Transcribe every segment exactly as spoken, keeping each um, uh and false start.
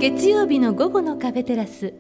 月曜日の午後の壁テラス、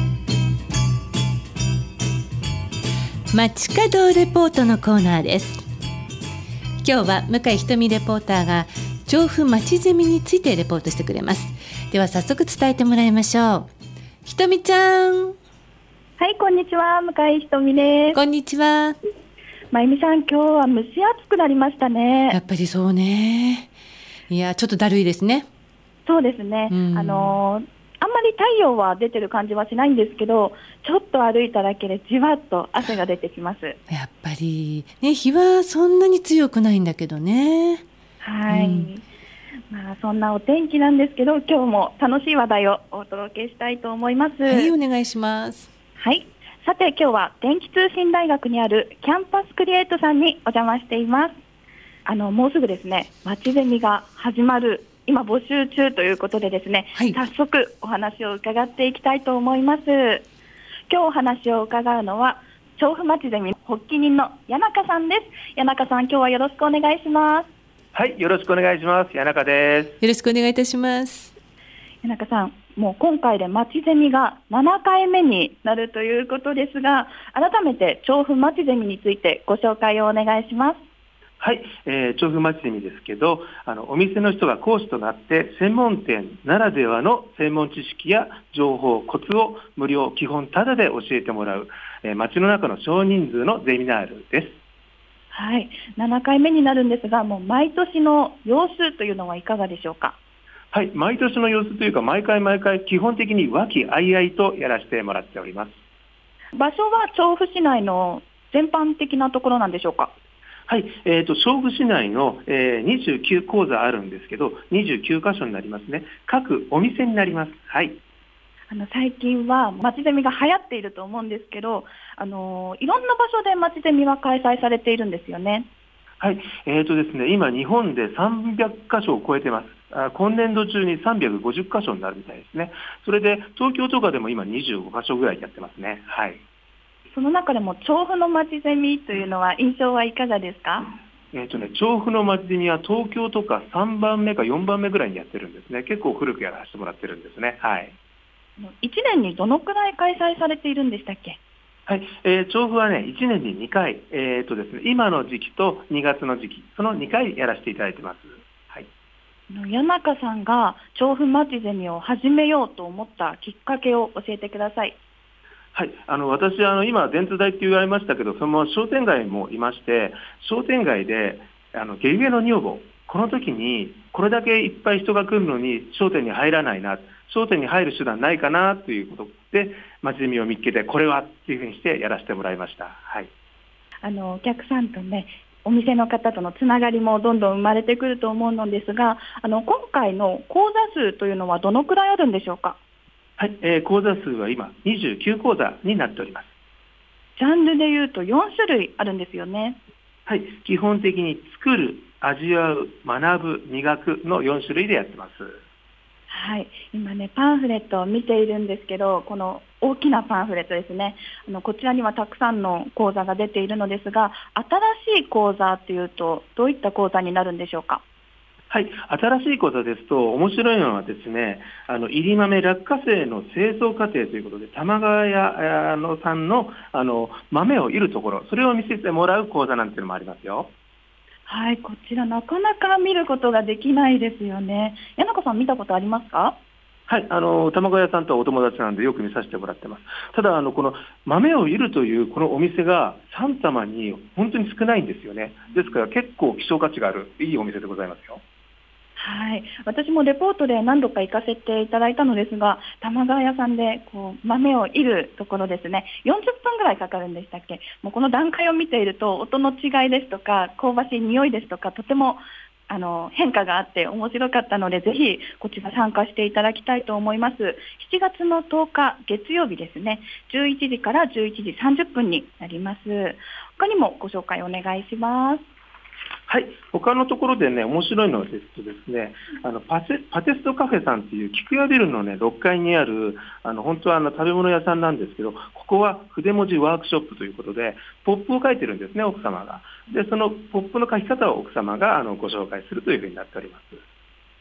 街角レポートのコーナーです。今日は向井ひとみレポーターが調布まちゼミについてレポートしてくれます。では早速伝えてもらいましょう。ひとみちゃん。 はい、こんにちは、向井ひとみです。 こんにちは。 まゆみさん、今日は蒸し暑くなりましたね。 やっぱりそうね。いや、ちょっとだるいですね。 そうですね、 うん、 あのー、あんまり太陽は出てる感じはしないんですけど、ちょっと歩いただけでじわっと汗が出てきます。 やっぱり、ね、日はそんなに強くないんだけどね。 はい、 うん、 まあ、そんなお天気なんですけど、今日も楽しい話題をお届けしたいと思います。 はい、お願いします。 はい、さて今日は電気通信大学にあるキャンパスクリエイトさんにお邪魔しています。あのもうすぐですね、まちゼミが始まる、今募集中ということでですね、はい、早速お話を伺っていきたいと思います。今日お話を伺うのは調布まちゼミ発起人の谷中さんです。谷中さん、今日はよろしくお願いします。 はい、よろしくお願いします。谷中です。 よろしくお願いいたします。 谷中さん、もう今回でまちゼミがななかいめになるということですが、改めて調布まちゼミについてご紹介をお願いします。 はい、えー、調布まちゼミですけど、あのお店の人が講師となって専門店ならではの専門知識や情報、コツを無料、基本タダで教えてもらう、えー、街の中の少人数のゼミナールです。 はい、ななかいめになるんですが、もう毎年の様子というのはいかがでしょうか。 はい、毎年の様子というか、毎回毎回基本的に和気あいあいとやらせてもらっております。 場所は調布市内の全般的なところなんでしょうか。 はい、えーと、調布市内の、えー、にじゅうきゅう講座あるんですけど、にじゅうきゅうかしょになりますね。各お店になります。はい。 あの最近はまちゼミが流行っていると思うんですけど、あのいろんな場所でまちゼミは開催されているんですよね。 はい、えーとですね、今日本でさんびゃっかしょを超えてます。あ、今年度中にさんびゃくごじゅっかしょになるみたいですね。それで東京とかでも今にじゅうごかしょぐらいやってますね。はい。 その中でも調布のまちゼミというのは印象はいかがですか。 えーとね、調布のまちゼミは東京とかさんばんめかよんばんめぐらいにやってるんですね。結構古くやらせてもらってるんですね。はい。 いちねんにどのくらい開催されているんでしたっけ。 はい、えー、調布はね、いちねんににかい、えーとですね、今の時期とにがつの時期、そのにかいやらせていただいてます。はい、 谷中さんが調布まちゼミを始めようと思ったきっかけを教えてください。 はい、あの私あの今電通大って言われましたけど、その商店街もいまして、商店街であのゲゲの女房、この時にこれだけいっぱい人が来るのに商店に入らないな、商店に入る手段ないかなということでまちゼミを見つけて、これはっていうふうにしてやらせてもらいました。はい、 あのお客さんとね、お店の方とのつながりもどんどん生まれてくると思うのですが、あの今回の講座数というのはどのくらいあるんでしょうか。 はい、えー、講座数は今にじゅうきゅう講座になっております。 ジャンルでいうとよんしゅるいあるんですよね。 はい、基本的に作る、味わう、学ぶ、磨くのよんしゅるいでやってます。 はい、今ねパンフレットを見ているんですけど、この大きなパンフレットですね、あのこちらにはたくさんの講座が出ているのですが、新しい講座というとどういった講座になるんでしょうか。 はい、新しい講座ですと面白いのはですね、あの入り豆落花生の製造過程ということで、玉川屋のさんのあの豆をいるところ、それを見せてもらう講座なんていうのもありますよ。 はい、こちらなかなか見ることができないですよね。谷中さん見たことありますか。 はい、あの玉川屋さんとはお友達なんでよく見させてもらってます。ただあのこの豆をいるというこのお店がさん玉に本当に少ないんですよね。ですから結構希少価値があるいいお店でございますよ。 はい、私もレポートで何度か行かせていただいたのですが、玉川屋さんでこう豆をいるところですね、よんじゅっぷんぐらいかかるんでしたっけ。もうこの段階を見ていると音の違いですとか香ばしい匂いですとか、とてもあの変化があって面白かったので、ぜひこちら参加していただきたいと思います。しちがつのとおか月曜日ですね、じゅういちじからじゅういちじさんじゅっぷんになります。他にもご紹介お願いします。 はい、他のところでね、面白いのはですとですね、あのパテ、パテストカフェさんっていう菊屋ビルのね、ろっかいにある、あの本当はあの食べ物屋さんなんですけど、ここは筆文字ワークショップということで、ポップを書いてるんですね、奥様が。で、そのポップの書き方を奥様があのご紹介するというふうになっております。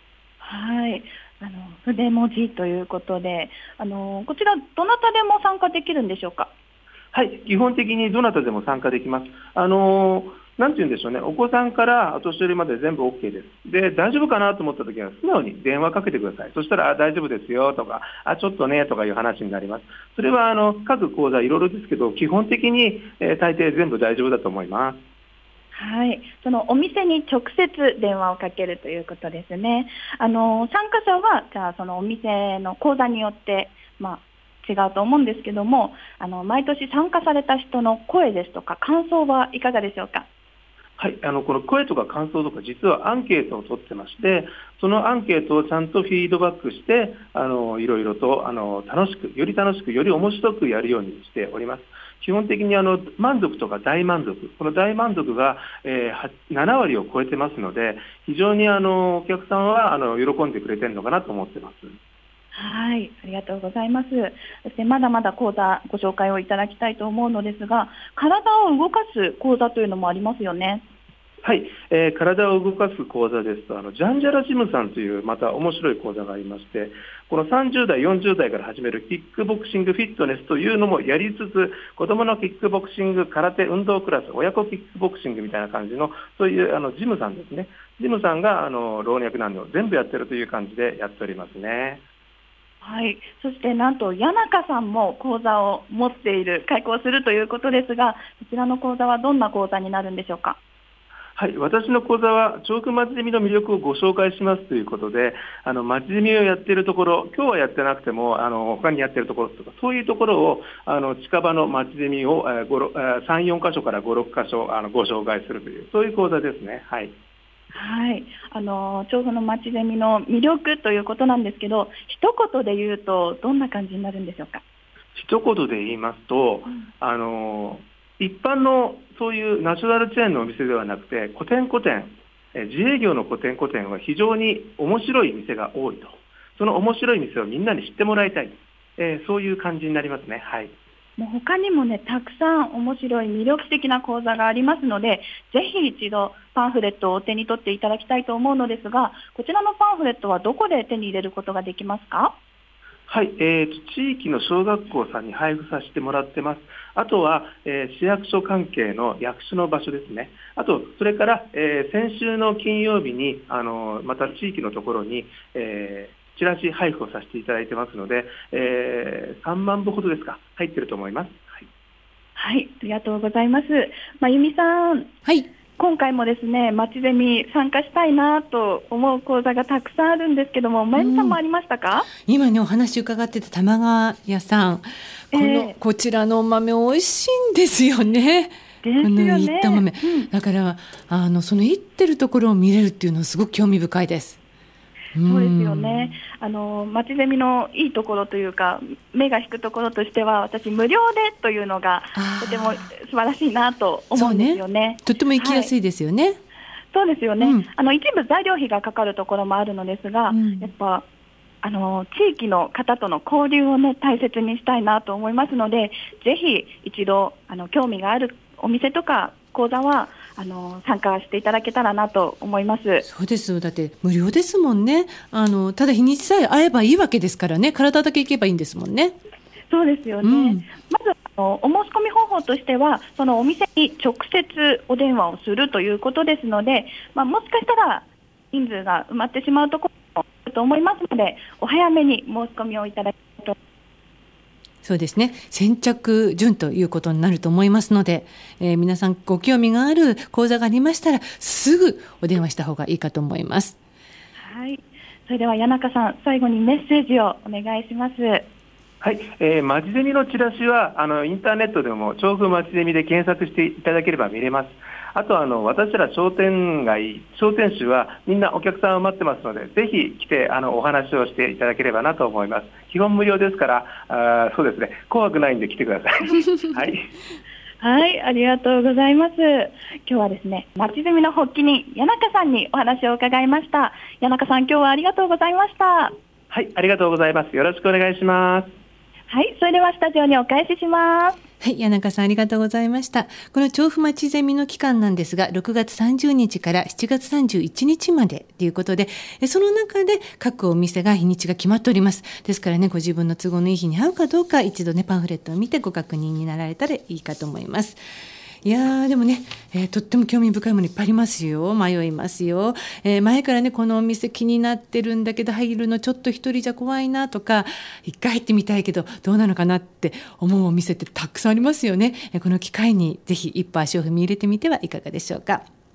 はい、あの筆文字ということで、あのこちらどなたでも参加できるんでしょうか？ はい、基本的にどなたでも参加できます。あのーなんて言うんでしょうね、お子さんからお年寄りまで全部 OK です。で、大丈夫かなと思ったときは、素直に電話かけてください。そしたら、あ、大丈夫ですよとか、あ、ちょっとねとかいう話になります。それはあの各講座いろいろですけど、基本的に、えー大抵全部大丈夫だと思います。 はい、そのお店に直接電話をかけるということですね。あの参加者はじゃあそのお店の講座によって、まあ、違うと思うんですけども、あの毎年参加された人の声ですとか感想はいかがでしょうか？ はい、あのこの声とか感想とか、実はアンケートを取ってまして、そのアンケートをちゃんとフィードバックして、あのいろいろとあの楽しく、より楽しく、より面白くやるようにしております。基本的にあの満足とか大満足、この大満足が、えー、ななわりを超えてますので、非常にあのお客さんはあの喜んでくれてるのかなと思ってます。 はい、ありがとうございます。そしてまだまだ講座ご紹介をいただきたいと思うのですが、体を動かす講座というのもありますよね。 はい、えー体を動かす講座ですと、あのジャンジャラジムさんというまた面白い講座がありまして、このさんじゅう代、よんじゅう代から始めるキックボクシングフィットネスというのもやりつつ、子どものキックボクシング、空手、運動クラス、親子キックボクシングみたいな感じの、そういうあのジムさんですね、ジムさんがあの老若男女全部やってるという感じでやっておりますね。 はい、そしてなんと谷中さんも講座を持っている、開講するということですが、こちらの講座はどんな講座になるんでしょうか？ はい、私の講座は調布まちゼミの魅力をご紹介しますということで、あのまちゼミをやっているところ、今日はやってなくてもあの他にやっているところとか、そういうところをあの近場のまちゼミを、えー、ごろえーさん、よんかしょからご、ろっかしょあのご紹介するという、そういう講座ですね。はい。 はい、あの調布のまちゼミの魅力ということなんですけど、一言で言うとどんな感じになるんでしょうか？ 一言で言いますと、 うん、 あの一般のそういうナショナルチェーンのお店ではなくて、古典古典、えー自営業の古典古典は非常に面白い店が多いと。その面白い店をみんなに知ってもらいたい、えーそういう感じになりますね。はい。 もう他にもね、たくさん面白い魅力的な講座がありますので、ぜひ一度パンフレットをお手に取っていただきたいと思うのですが、こちらのパンフレットはどこで手に入れることができますか？ はい、えーと、地域の小学校さんに配布させてもらってます。あとは、えー市役所関係の役所の場所ですね。あと、それから、えー先週の金曜日に、あのまた地域のところに、えーチラシ配布をさせていただいてますので、えーさんまんぶほどですか、入ってると思います。はい、 はい、ありがとうございます。まゆみさん、 はい。 今回もですね、まちゼミ参加したいなと思う講座がたくさんあるんですけども、まゆみさんもありましたか？ 今ねお話伺ってた玉川屋さん、この、 ええこちらのお豆美味しいんですよね。 ですよこのいね。 った豆、 うんだからあのそのいってるところを見れるっていうのはすごく興味深いです。 そうですよね。あのまちゼミのいいところというか、目が引くところとしては、私無料でというのがあーとても素晴らしいなと思うんですよね。 とっても行きやすいですよね。 そうですよね。 うんあの一部材料費がかかるところもあるのですが、 うんやっぱあの地域の方との交流をね大切にしたいなと思いますので、ぜひ一度あの興味があるお店とか講座はあの参加していただけたらなと思います。 そうですよ。だって無料ですもんね。あのただ日にちさえ合えばいいわけですからね。体だけ行けばいいんですもんね。 そうですよね。 うんまずあのお申し込み方法としては、そのお店に直接お電話をするということですので、まあ、もしかしたら人数が埋まってしまうところもあると思いますので、お早めに申し込みをいただきたいと。 そうですね。先着順ということになると思いますので、えー皆さんご興味がある講座がありましたらすぐお電話した方がいいかと思います。 はい。それでは谷中さん、最後にメッセージをお願いします。 はい、えー、まちゼミのチラシはあのインターネットでも調布まちゼミで検索していただければ見れます。あとあの私ら商店街、商店主はみんなお客さんを待ってますので、ぜひ来てあのお話をしていただければなと思います。基本無料ですから、あそうですね、怖くないんで来てください。はい。 はい、ありがとうございます。今日はですね、まちゼミの発起人、谷中さんにお話を伺いました。谷中さん、今日はありがとうございました。 はい、ありがとうございます。よろしくお願いします。 はい、それではスタジオにお返しします。 はい、谷中さんありがとうございました。この調布まちゼミの期間なんですが、ろくがつさんじゅうにちからしちがつさんじゅういちにちまでということで、その中で各お店が日にちが決まっております。ですからね、ご自分の都合のいい日に合うかどうか、一度ねパンフレットを見てご確認になられたらいいかと思います。いやーでもね、えー、とっても興味深いものいっぱいありますよ。迷いますよ、えー、前からねこのお店気になってるんだけど入るのちょっと一人じゃ怖いなとか、一回入ってみたいけどどうなのかなって思うお店ってたくさんありますよね。えー、この機会にぜひ一歩足を踏み入れてみてはいかがでしょうか。